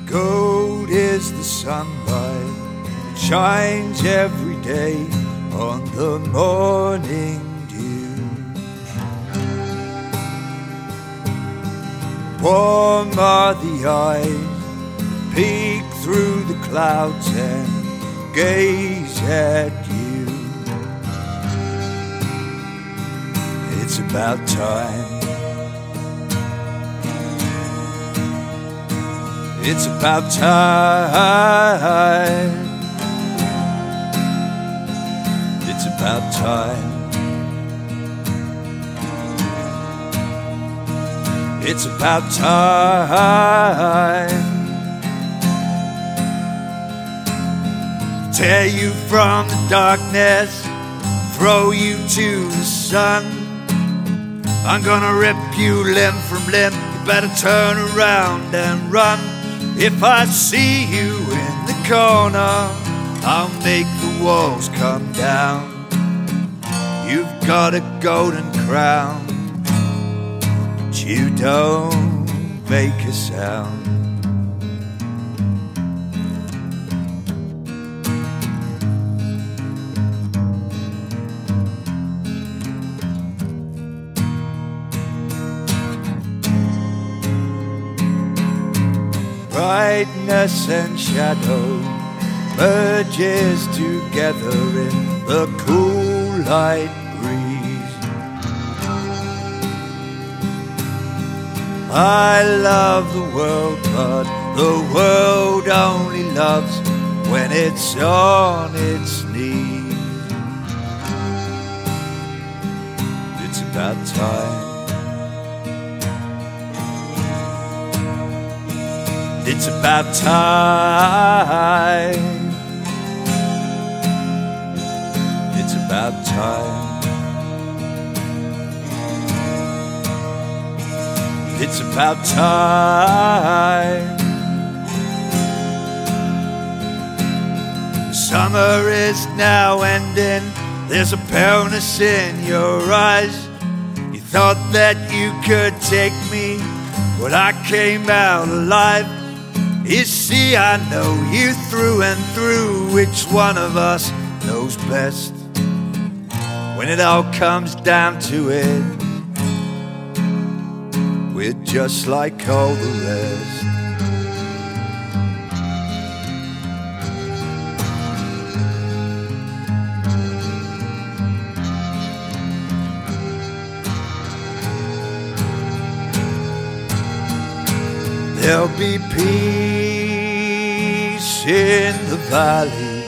Gold is the sunlight that shines every day on the morning dew. Warm are the eyes that peek through the clouds and gaze at you. It's about time. It's about time. It's about time. It's about time. Tear you from the darkness, throw you to the sun. I'm gonna rip you limb from limb. You better turn around and run. If I see you in the corner, I'll make the walls come down. You've got a golden crown, but you don't make a sound. Brightness and shadow merges together in the cool light breeze. I love the world, but the world only loves when it's on its knees. It's about time. It's about time. It's about time. It's about time. Summer is now ending. There's a paleness in your eyes. You thought that you could take me, but I came out alive. You see, I know you through and through. Which one of us knows best? When it all comes down to it, we're just like all the rest. There'll be peace in the valley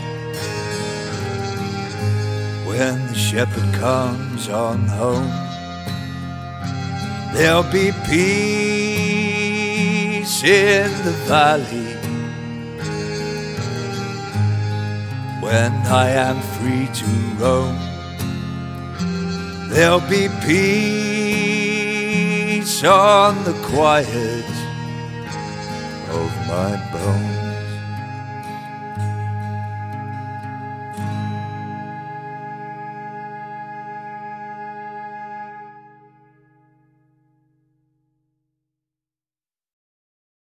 when the shepherd comes on home. There'll be peace in the valley when I am free to roam. There'll be peace on the quiet of my bones.